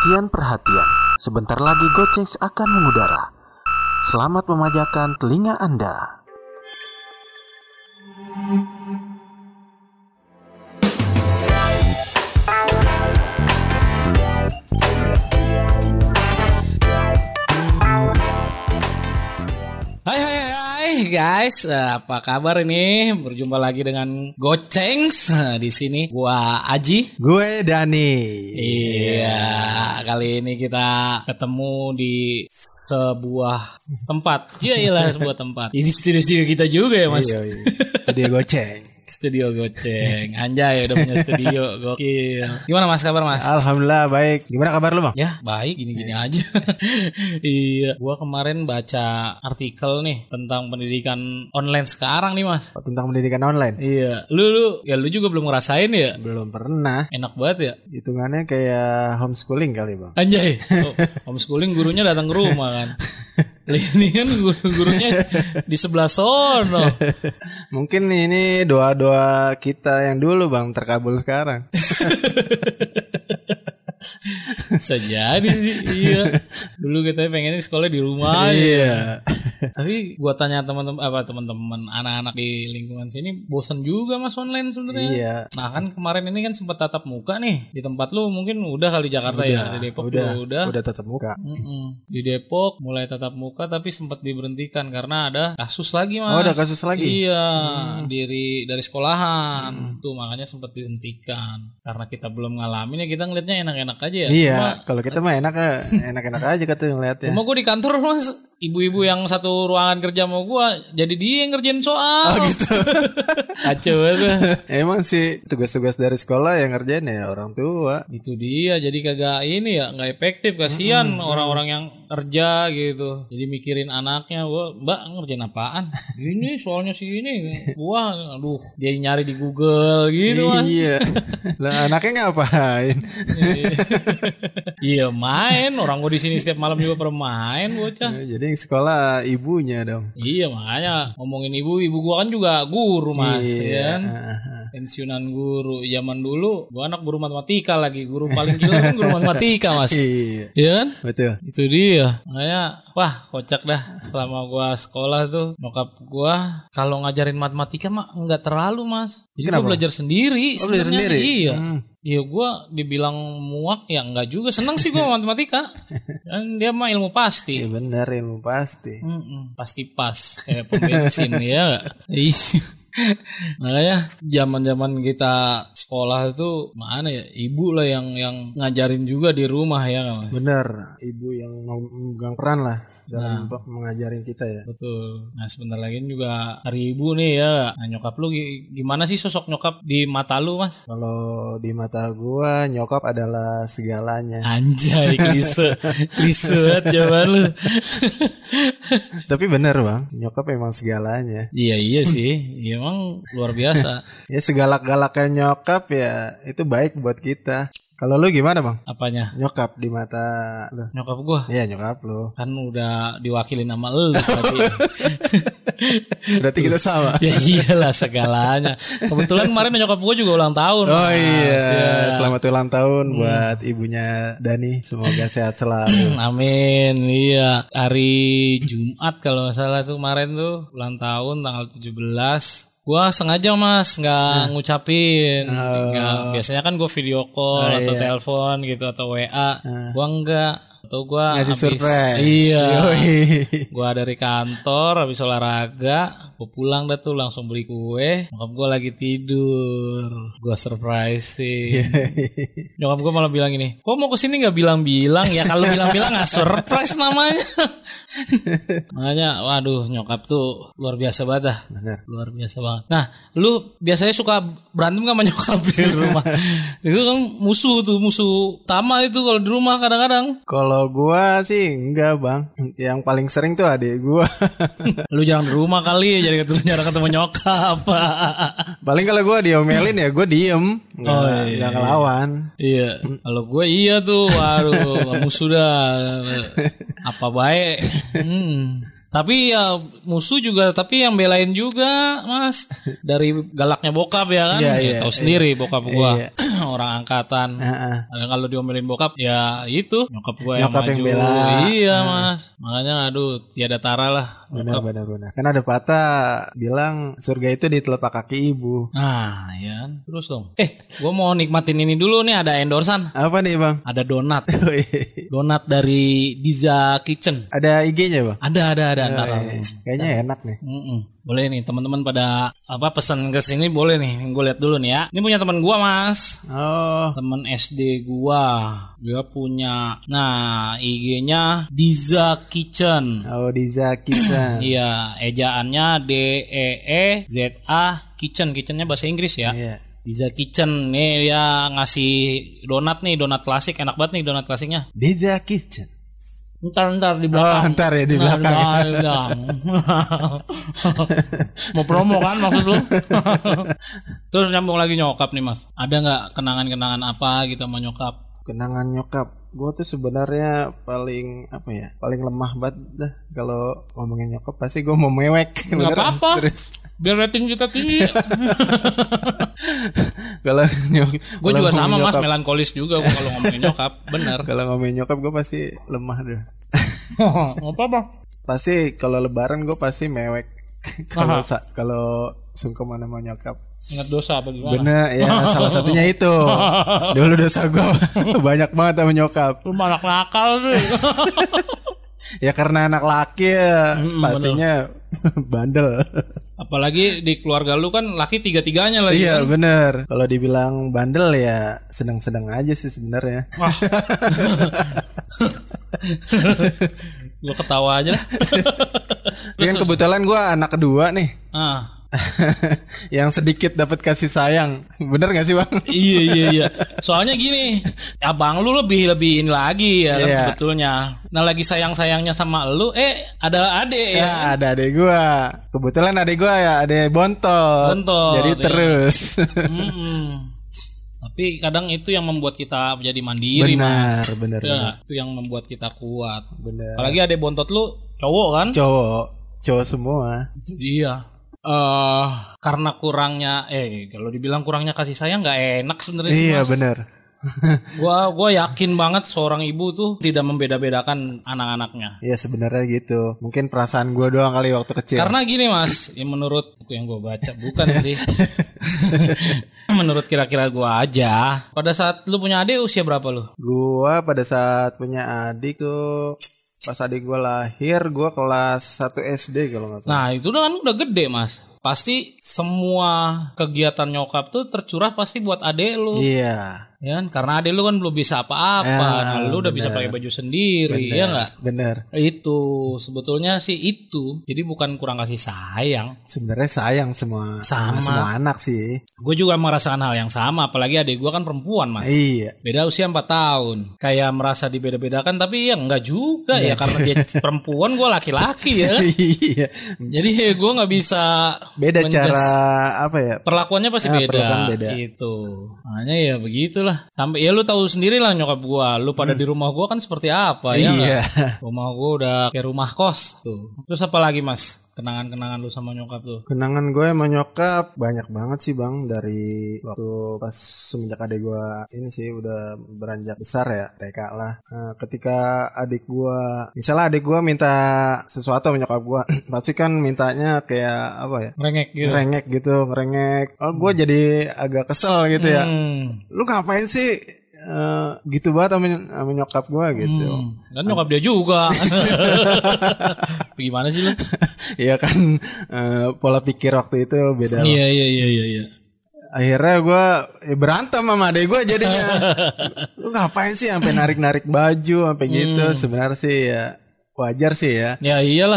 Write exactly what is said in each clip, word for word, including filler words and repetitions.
Perhatian-perhatian, sebentar lagi Gocengs akan mengudara. Selamat memanjakan telinga Anda. Hai hai hai guys, apa kabar ini? Berjumpa lagi dengan Gocengs di sini. Gua Aji, gue Dani. Iya, kali ini kita ketemu di sebuah tempat. Iya iyalah sebuah tempat. Ini studio-studio kita juga ya mas. Iya, iya. Studio Goceng. Studio Goceng. Anjay udah punya studio. Gokil. Gimana mas kabar mas? Alhamdulillah baik. Gimana kabar lu bang? Ya baik, gini-gini aja. Iya, gua kemarin baca artikel nih tentang pendidikan online sekarang nih mas. Tentang pendidikan online? Iya, lu lu ya lu juga belum ngerasain ya? Belum pernah. Enak banget ya? Hitungannya kayak homeschooling kali bang. Anjay, oh, homeschooling gurunya datang ke rumah kan. Ini kan gurunya di sebelah sono. Mungkin ini doa-doa kita yang dulu bang terkabul sekarang. Bisa jadi sih, iya. Dulu kita pengennya sekolah di rumah aja. Iya. Tapi gua tanya teman-teman apa teman-teman anak-anak di lingkungan sini bosan juga mas online sebenarnya. Iya. Nah kan kemarin ini kan sempat tatap muka nih di tempat lu, mungkin udah kali Jakarta udah, ya, di Depok udah, udah. Udah tatap muka. Mm-mm. Di Depok mulai tatap muka tapi sempat diberhentikan karena ada kasus lagi mas. Oh ada kasus lagi. Iya, hmm. dari dari sekolahan. Hmm. Tuh makanya sempat dihentikan. Karena kita belum ngalamin ya kita ngeliatnya enak-enak aja ya. Iya, kalau kita mah enak enak-enak aja kata ngeliatnya. Cuma gue di kantor mas, ibu-ibu yang satu ruangan kerja sama gue, jadi dia yang ngerjain soal. Oh gitu. Kacau banget. Emang sih tugas-tugas dari sekolah yang ngerjain ya orang tua. Itu dia, jadi kagak ini ya, nggak efektif. Kasihan hmm, orang-orang yang kerja gitu. Jadi mikirin anaknya, gua mbak ngerjain apaan? Ini soalnya sih ini, gua, aduh, dia nyari di Google gitu mas. Iya. Lah anaknya ngapain? Iya main, orang gua di sini setiap malam juga bermain bocah. Jadi yang sekolah ibunya dong. Iya makanya ngomongin ibu, ibu gua kan juga guru mas, iya. kan? Pensiunan guru. Zaman dulu gua anak guru matematika lagi, guru paling gila kan guru matematika mas. Iya. Iya kan? Betul. Itu dia. Makanya wah kocak dah. Selama gua sekolah tuh nyokap gua kalau ngajarin matematika mah enggak terlalu mas. Jadi gua belajar sendiri. Oh, belajar sendiri? Iya. Hmm. Iya gue dibilang muak ya enggak juga, senang sih gue matematika. Dan dia mah ilmu pasti. Iya benar ilmu pasti. Mm-mm, pasti pas kayak pom bensin ya. Makanya zaman-zaman kita sekolah itu mana ya, ibu lah yang yang ngajarin juga di rumah ya nggak mas? Bener, ibu yang memegang peran lah dalam nah, mengajarin kita ya. Betul. Nah sebentar lagi juga hari ibu nih ya. Nah nyokap lu gimana sih sosok nyokap di mata lu mas? Kalau di mata gua nyokap adalah segalanya. Anjay klise, klise banget jawaban lu. Tapi bener bang, nyokap emang segalanya. Iya iya sih, iya emang luar biasa. Ya segalak-galaknya nyokap ya itu baik buat kita. Kalau lu gimana bang? Apanya? Nyokap di mata lu. Nyokap gua? Iya nyokap lu. Kan udah diwakilin sama lu berarti. Berarti kita sama. Ya iyalah segalanya. Kebetulan kemarin nyokap gua juga ulang tahun. Oh mas. Iya ya. Selamat ulang tahun hmm. buat ibunya Dani. Semoga sehat selalu. Amin. Iya. Hari Jumat kalau gak salah tuh kemarin tuh ulang tahun tanggal tujuh belas. Gua sengaja mas nggak nah. ngucapin, oh. Nggak, biasanya kan gue video call oh, atau iya. telepon gitu atau W A, nah. Gua enggak, atau gua ngasih habis, surprise, iya, gua dari kantor habis olahraga, gua pulang dah tuh langsung beli kue, nyokap gua lagi tidur, gua surprise sih, nyokap gua malah bilang gini, kok mau kesini nggak bilang-bilang ya, kalau bilang-bilang nggak surprise namanya. Makanya waduh nyokap tuh luar biasa banget dah. Bener. Luar biasa banget. Nah lu biasanya suka berantem gak sama nyokap di rumah? Itu kan musuh tuh, musuh utama itu kalau di rumah kadang-kadang. Kalau gua sih enggak bang. Yang paling sering tuh adik gua. Lu jangan di rumah kali ya, jadi ketemu jarang ketemu nyokap. Paling kalau gua diomelin ya gua diem, nggak oh, iya, nggak ngelawan. Iya. Kalau gua iya tuh, waduh musuh dah. Apa baik. Hmm. Tapi ya musuh juga, tapi yang belain juga mas. Dari galaknya bokap ya kan. Iya, Ya, iya, tahu sendiri iya. bokap gua Iya. orang angkatan. Heeh. Nah, kalau diomelin bokap ya itu nyokap gua yang Nyokap maju. yang bela. Iya mas. Makanya aduh tiada tara lah. Benar benar benar. Kan ada patah bilang surga itu di telapak kaki ibu. Nah ya kan. Terus dong. Eh gua mau nikmatin ini dulu nih, ada endorsan. Apa nih bang? Ada donat. Donat dari Diza Kitchen. Ada I G-nya bang? Ada ada ada. Ntar Eh, aku- Kayaknya enak nih. Mm-mm. Boleh nih teman-teman pada apa pesan ke sini boleh nih. Gue lihat dulu nih ya. Ini punya teman gua mas. Oh, Temen S D gua. Dia punya. Nah I G-nya Diza Kitchen. oh Diza Kitchen. Iya, ejaannya D E E Z A Kitchen. Kitchennya bahasa Inggris ya. Iya. Diza Kitchen nih dia ngasih donat nih, donat klasik, enak banget nih donat klasiknya. Diza Kitchen. Ntar ntar di Oh, belakang. ntar ya di Ntar, belakang. ntar, ntar. Mau promo kan maksud lu? Terus nyambung lagi nyokap nih mas. Ada nggak kenangan-kenangan apa gitu sama nyokap? Kenangan nyokap. Gue tuh sebenarnya paling apa ya? Paling lemah banget dah kalau ngomongin nyokap, pasti gue mau mewek. Nggak Beneran, apa-apa. serius. Biar rating kita tinggi. Kalau nyok, Gue kalau juga ngomongin sama mas, nyokap- melankolis juga gua kalau ngomongin nyokap. Bener. Kalau ngomongin nyokap gue pasti lemah deh. Nggak apa-apa. Pasti kalau lebaran gue pasti mewek. Kalau sa- kalau sungkeman sama nyokap. Ingat dosa apa gimana? Bener ya, salah satunya itu. Dulu dosa gue banyak banget sama nyokap. Lu malah nakal tuh. Ya karena anak laki ya, Mm, pastinya bandel. Apalagi di keluarga lu kan laki tiga-tiganya lagi Iya kan. bener. Kalau dibilang bandel ya sedang-sedang aja sih sebenarnya. Wah. Gue ketawa aja. Tapi kan kebetulan gue anak kedua nih. Ah. Yang sedikit dapat kasih sayang. Bener gak sih bang? Iya iya iya. Soalnya gini, abang lu lebih lebih ini lagi ya kan Iya. sebetulnya. Nah lagi sayang-sayangnya sama lu, eh ada adek ya. Ya ada adek gue. Kebetulan adek gue ya adek bontot. Bontot, Jadi iya. terus. Mm-mm. Tapi kadang itu yang membuat kita menjadi mandiri mas. Benar benar Ya, benar. itu yang membuat kita kuat. Benar. Apalagi adek bontot lu cowok kan? Cowok, cowok semua. Iya. Eh karena kurangnya, eh kalau dibilang kurangnya kasih sayang nggak enak sebenarnya sih Iya mas. benar. Gua gua yakin banget seorang ibu tuh tidak membeda-bedakan anak-anaknya. Iya sebenarnya gitu. Mungkin perasaan gue doang kali waktu kecil. Karena gini mas, ya menurut buku yang gue baca bukan sih. Menurut kira-kira gue aja. Pada saat lu punya adik usia berapa lu? Gua pada saat punya adik tuh, pas adik gua lahir gua kelas satu S D kalau nggak salah. Nah itu udah kan udah gede mas. Pasti semua kegiatan nyokap tuh tercurah pasti buat adik lu. Iya. Ya kan? Karena adik lu kan belum bisa apa-apa. Ya, Nah lu udah bisa pakai baju sendiri, ya nggak? Bener. Itu sebetulnya sih itu. Jadi bukan kurang kasih sayang. Sebenarnya sayang semua Sama. semua anak sih. Gue juga merasakan hal yang sama. Apalagi adik gue kan perempuan mas. Iya. Beda usia empat tahun. Kayak merasa dibeda-bedakan. Tapi ya enggak juga ya. Karena dia perempuan gue laki-laki ya. Iya. Jadi gue nggak bisa. Beda menjudge. cara apa ya? Perlakuannya pasti Ah, beda. perlakuan beda. Gitu. Makanya ya begitulah. Sampai ya lu tahu sendiri lah nyokap gua. Lu pada di rumah gua kan seperti apa ya Hmm. Iya. nggak? Rumah gua udah kayak rumah kos tuh. Terus apa lagi mas? Kenangan-kenangan lu sama nyokap tuh? Kenangan gue sama nyokap banyak banget sih bang. Dari waktu pas semenjak adik gue ini sih udah beranjak besar ya, T K lah. Nah, ketika adik gue, misalnya adik gue minta sesuatu sama nyokap gue, pasti kan mintanya kayak apa ya, Ngerengek gitu. ngerengek gitu, ngerengek. Oh gue jadi agak kesel gitu ya. Hmm. Lu ngapain sih eh, gitu banget sama, sama nyokap gue gitu. Hmm. Kan nyokap dia juga. Gimana sih lu? Ya kan eh, pola pikir waktu itu beda. Iya iya iya iya. iya. Akhirnya gue ya berantem sama adek gue jadinya. Lu ngapain sih sampai narik-narik baju sampai gitu. Sebenarnya sih ya wajar sih ya. Ya iyalah.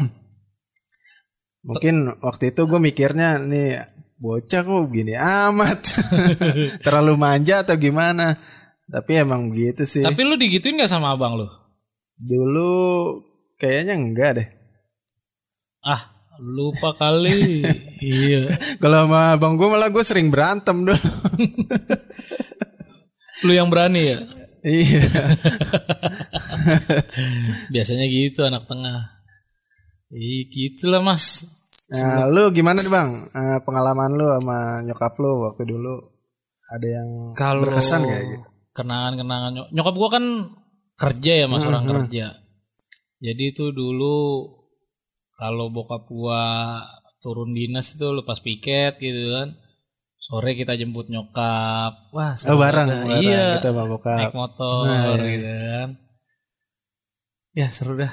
Mungkin waktu itu gue mikirnya nih bocah kok gini amat. Terlalu manja atau gimana. Tapi emang gitu sih. Tapi lu digituin gak sama abang lu? Dulu kayaknya enggak deh. Ah lupa kali. Iya. Kalau sama abang gue malah gue sering berantem dulu. Lu yang berani ya? Iya. Biasanya gitu anak tengah. Ih, gitulah Mas. Nah, lu gimana nih Bang? Uh, pengalaman lu sama nyokap lu waktu dulu ada yang Kalau berkesan gak gitu? Kenangan-kenangan nyok- nyokap gua kan kerja ya Mas, Hmm, orang hmm. kerja. Jadi itu dulu kalau bokap gua turun dinas itu lepas piket gitu kan. Sore kita jemput nyokap. Wah, Oh seru bareng, banget. bareng Iya. kita sama bokap. Naik motor Nah, iya. gitu kan. Ya seru dah.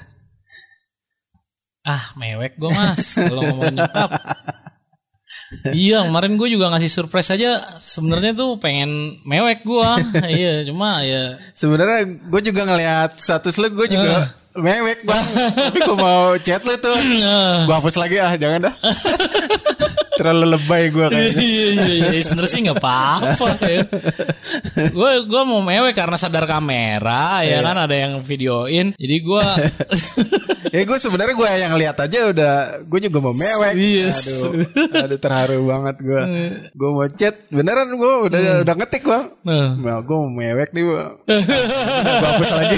Ah, mewek gua Mas kalau ngomongin nyokap. Iya, kemarin gue juga ngasih surprise aja. Sebenarnya tuh pengen mewek gua. Iya, cuma ya Sebenarnya gue juga ngelihat status lu, gue juga mewek Bang. Tapi gue mau chat lu tuh, gue hapus lagi ah, jangan dah. Terlalu lebay gue kayaknya. iya iya iya sebenarnya sih nggak apa-apa ya. Gue gue mau mewek karena sadar kamera ya kan ada yang videoin. Jadi gue Ya gue sebenarnya gue yang lihat aja udah, gue juga mau mewek. Yes. Aduh, aduh terharu banget gue. Gue mau chat, beneran gue udah udah ngetik Bang. Nah. Nah, gue mau mewek nih Bang. Gue hapus lagi.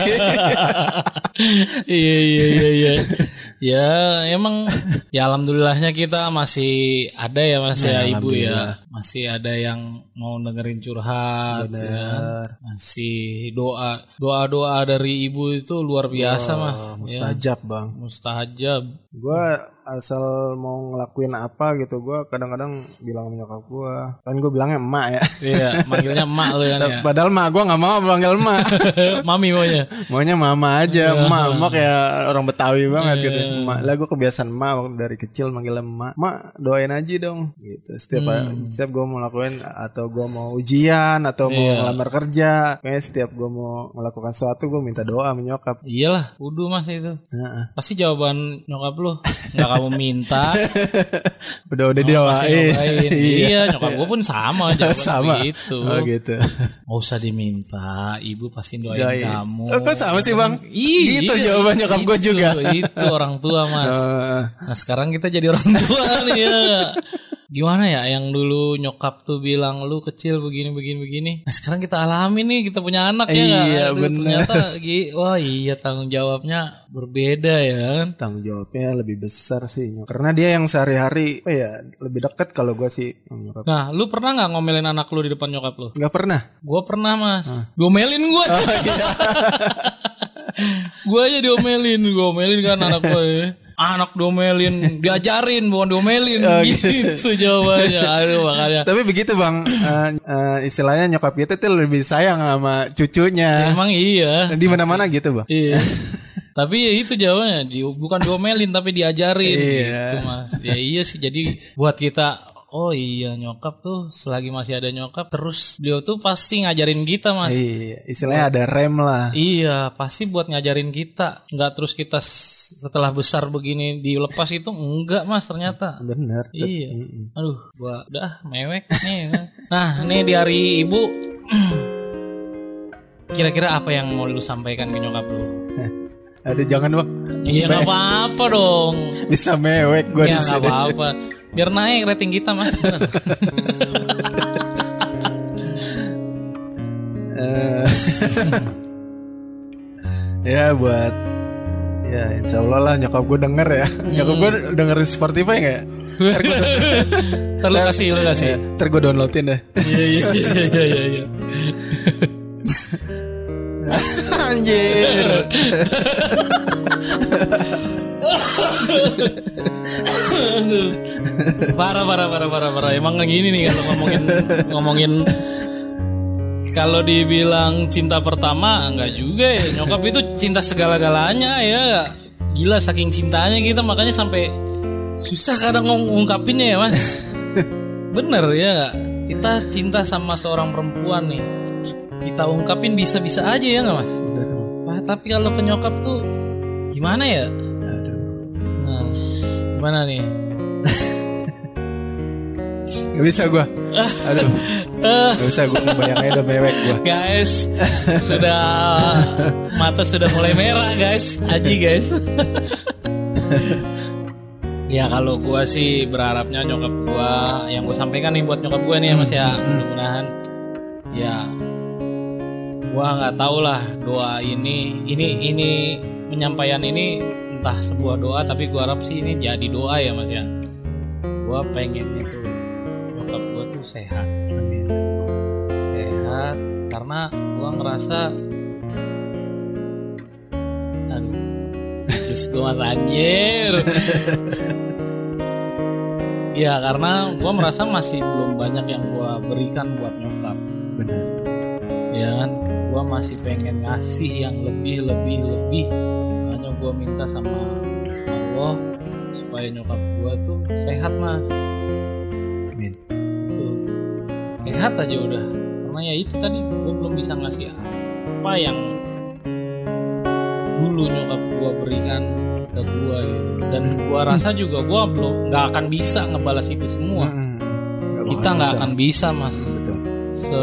iya iya iya iya. Ya emang ya alhamdulillahnya kita masih ada ya masih ya, ibu ya. Masih ada yang mau dengerin curhat ya. Masih doa doa-doa dari ibu itu luar biasa Mas. Mustajab Ya. Bang. Mustajab. Gue asal mau ngelakuin apa gitu, gue kadang-kadang bilang sama nyokap gue, kan gue bilangnya emak ya. Iya, manggilnya emak lu kan ya. Padahal emak gue nggak mau panggil emak. Mami maunya. Maunya mama aja, emak, emak kayak orang Betawi banget gitu. Emak, lah gue kebiasaan emak waktu dari kecil manggil emak. Emak doain aja dong, gitu. Setiap Hmm. setiap gue mau lakuin atau gue mau ujian atau mau Iya. ngelamar kerja, kayaknya setiap gue mau melakukan sesuatu gue minta doa sama nyokap. Iyalah, kudu Mas itu. Heeh. Pasti jawaban nyokap lu nggak kamu minta. Udah udah Oh, didoain. pasti nyobain. Iya, nyokap gue pun sama jawaban Sama. gitu. Oh gitu. Nggak usah diminta, ibu pasti doain Doain. kamu. Oh, kok sama sih, Bang? Ih, Gitu iya, jawaban nyokap gue itu, juga. Itu orang tua Mas. Eh, Nah sekarang kita jadi orang tua nih ya. Gimana ya yang dulu nyokap tuh bilang lu kecil begini begini begini. Nah sekarang kita alami nih kita punya anak ya nggak? Iya, Aduh, bener. Ternyata gi- wah iya tanggung jawabnya berbeda ya kan. tanggung jawabnya lebih besar sih nyokap. Karena dia yang sehari-hari apa ya lebih dekat kalau gue sih sama nyokap. Nah lu pernah nggak ngomelin anak lu di depan nyokap lu? Nggak pernah. Gue pernah Mas. Gomelin gue. Gue aja diomelin, gue omelin kan anak gue. Ya. Anak diomelin, diajarin bukan diomelin gitu jawabannya. Aduh makanya. Tapi begitu Bang, eh, eh, istilahnya nyokap kita tuh lebih sayang sama cucunya. Emang iya. Di mana-mana gitu Bang. Iya. Tapi ya itu jawabannya, di, bukan diomelin tapi diajarin Iya. gitu Mas. Ya iya sih jadi buat kita oh iya nyokap tuh selagi masih ada nyokap terus beliau tuh pasti ngajarin kita Mas. Iya, istilahnya ada rem lah. Iya, pasti buat ngajarin kita. Enggak terus kita s- setelah besar begini dilepas itu enggak Mas ternyata. Bener. Iya. Aduh, gua udah mewek nih. Nah, nih di hari Ibu kira-kira apa yang mau lu sampaikan ke nyokap lu? Aduh jangan Bang. Iya enggak apa-apa dong. Bisa mewek gue di Ya enggak sini. apa-apa. Biar naik rating kita Mas. Bener. Eh, ya buat ya insya Allah lah nyokap gue denger ya. Nyokap gue dengerin Spotify nggak? Ntar gue Ntar lu kasih, lu kasih. ntar gue downloadin deh. Iya iya iya iya iya. iya. Anjir. Parah parah parah parah parah. Emang gini nih kalau ngomongin ngomongin kalau dibilang cinta pertama enggak juga ya. Nyokap itu cinta segala-galanya ya. Gila saking cintanya kita makanya sampai susah kadang ngungkapinnya ya Mas. Bener ya. Kita cinta sama seorang perempuan nih. Kita ungkapin bisa-bisa aja ya enggak Mas? Nah, tapi kalau ke nyokap tuh gimana ya? Nah, gimana nih? Gak bisa gue. Aduh. Gak bisa gue ngebayangnya udah mewek gue. Guys, sudah mata sudah mulai merah guys, aji guys. Ya kalau gua sih berharapnya nyokap gua yang gua sampaikan nih buat nyokap gua nih ya Mas ya, mudah-mudahan ya gua nggak tahu lah doa ini ini ini penyampaian ini entah sebuah doa, tapi gue harap sih ini jadi doa ya Mas ya. Gue pengen itu nyokap gue tuh sehat. Amin. Sehat karena gue ngerasa aduh terus gue mas anjir. Ya karena gue merasa masih belum banyak yang gue berikan buat nyokap. Benar. Ya kan, gue masih pengen ngasih yang lebih lebih lebih. Makanya gue minta sama Allah supaya nyokap gue tuh sehat mas. Amin. Itu sehat aja udah. Karena ya itu tadi gue belum bisa ngasih apa yang dulu nyokap gue berikan ke gue gitu. Dan gue rasa juga gue belum nggak akan bisa ngebalas itu semua. Hmm. Kita nggak akan bisa mas. Betul. Se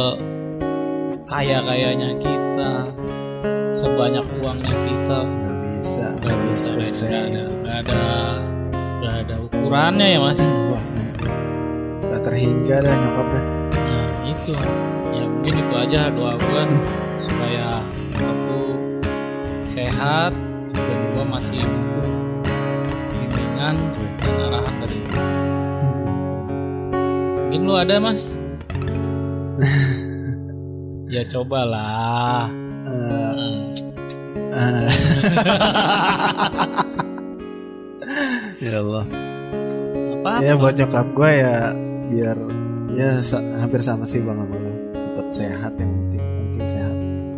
kaya kayanya kita, sebanyak uangnya kita, Nggak bisa. nggak bisa. Nggak bisa. Nggak ada, nggak ada, nggak ada ukurannya ya mas. Wah, nggak terhingga dah nyokapnya. Nah itu mas. Ya mungkin itu aja doa gue supaya aku sehat dan gue masih butuh bimbingan dan arahan dari gue. Mungkin lu ada mas? Ya cobalah. Uh, uh. Ya Allah. Apa? Ya buat nyokap gue ya biar ya sa- hampir sama sih bang sama lu. Tetap sehat yang penting, penting sehat.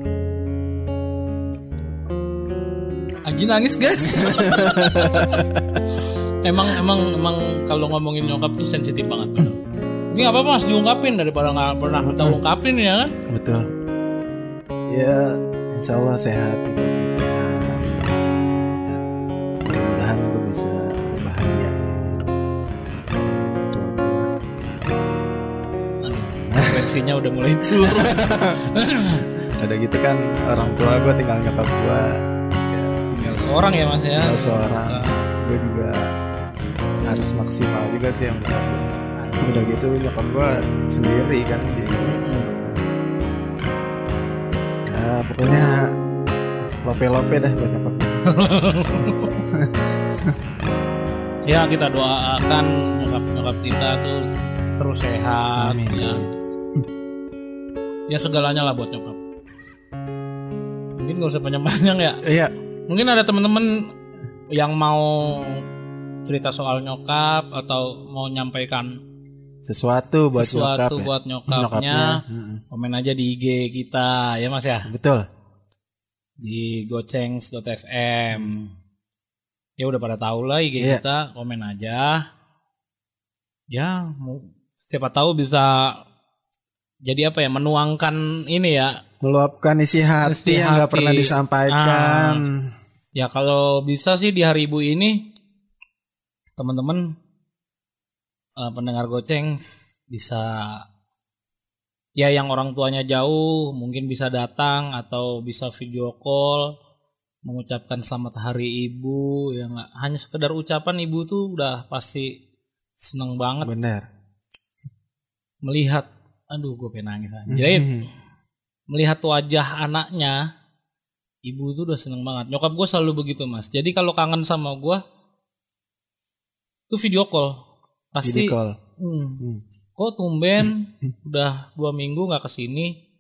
Anjing nangis guys. emang emang emang kalau ngomongin nyokap tuh sensitif banget. Bener. Ini nggak apa-apa mas diungkapin daripada nggak pernah kita ungkapin ya kan? Betul. Ya insya Allah sehat, sehat. Ya, mudah-mudahan lu bisa bahagiain Frekuensinya udah mulai turun. Ada gitu kan orang tua gue tinggal nyokap gue. Ya, Tinggal seorang ya mas ya. tinggal seorang. Gue juga harus maksimal juga sih yang nyokap gue. Udah gitu nyokap gue sendiri kan di ya pokoknya lope-lope dah buat nyokap gue. Ya kita doakan nyokap nyokap kita tuh terus sehat. Amin. Ya. Ya segalanya lah buat nyokap. Mungkin gak usah panjang-panjang ya. Iya. Mungkin ada teman-teman yang mau cerita soal nyokap atau mau nyampaikan Sesuatu buat sesuatu nyokap, buat ya. nyokapnya, Nyokapnya. Mm-mm. komen aja di I G kita ya mas ya, Betul. di gocengs dot f m. Ya udah pada tahu lah I G Iya. kita, komen aja. Ya mau siapa tahu bisa jadi apa ya, menuangkan ini ya. Meluapkan isi hati Isi yang nggak hati. pernah disampaikan. Ya kalau bisa sih di hari ibu ini teman-teman uh, pendengar goceng bisa ya yang orang tuanya jauh mungkin bisa datang atau bisa video call mengucapkan selamat hari ibu. Ya nggak hanya sekedar ucapan, ibu tuh udah pasti seneng banget Bener. melihat, aduh gue pengen nangis aja. Jadi melihat wajah anaknya, ibu tuh udah seneng banget. Nyokap gue selalu begitu mas. Jadi kalau kangen sama gue tuh video call pasti. Video call. Hmm, Hmm. kok tumben udah dua minggu nggak kesini?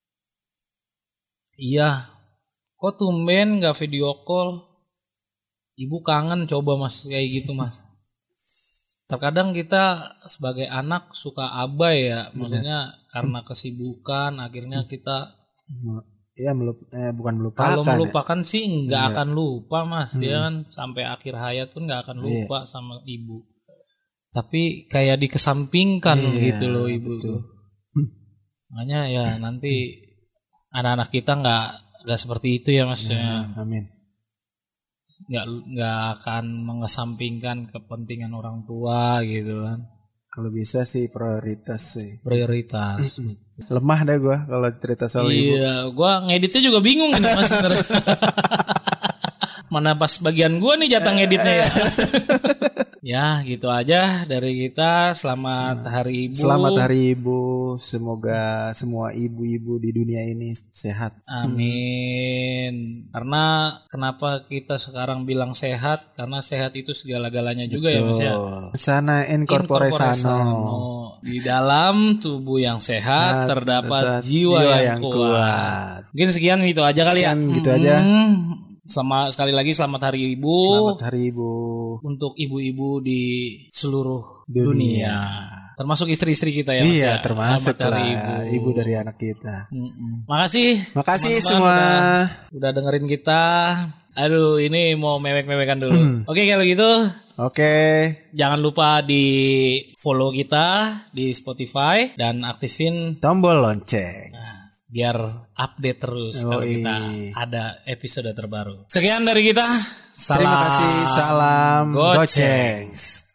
Iya. Kok tumben nggak video call? Ibu kangen, coba mas kayak gitu mas. Terkadang kita sebagai anak suka abai ya, maksudnya karena kesibukan akhirnya kita Ya melup, eh, bukan melupakan. kalau ya. melupakan sih nggak Iya. akan lupa mas, Hmm. dia kan sampai akhir hayat pun nggak akan Iya. lupa sama ibu. Tapi kayak dikesampingkan Iya, gitu loh ibu betul. tuh. Makanya ya nanti anak-anak kita nggak nggak seperti itu ya mas, ya. Ya, amin. nggak nggak akan mengesampingkan kepentingan orang tua gitu kan. Kalau bisa sih prioritas sih. Prioritas. Lemah dah gue kalau cerita soal ibu. Iya, gua ngeditnya juga bingung ini mas. Mana pas bagian gua nih jatah ngeditnya ya. Ya gitu aja dari kita. Selamat hari ibu. Selamat hari ibu. Semoga semua ibu-ibu di dunia ini sehat. Amin. Hmm. Karena kenapa kita sekarang bilang sehat? Karena sehat itu segala-galanya juga. Betul. Ya Mas ya. Sana incorpore sano. Di dalam tubuh yang sehat nah, terdapat jiwa, jiwa yang, yang kuat. kuat. Mungkin sekian itu aja kali sekian ya. Gitu hmm. aja. Sama sekali lagi selamat hari ibu. Selamat hari ibu untuk ibu-ibu di seluruh dunia, dunia. Termasuk istri-istri kita ya Mas. Iya, ya? termasuk lah ibu. ibu dari anak kita. Mm-mm. Makasih. Makasih semua udah, udah dengerin kita. Aduh, ini mau mewek-mewekan dulu. Oke, kalau gitu. Oke. Jangan lupa di follow kita di Spotify dan aktifin tombol lonceng. Nah, biar update terus oh, kalau kita iya. ada episode terbaru. Sekian dari kita. Salam Terima kasih. Salam Gocengs.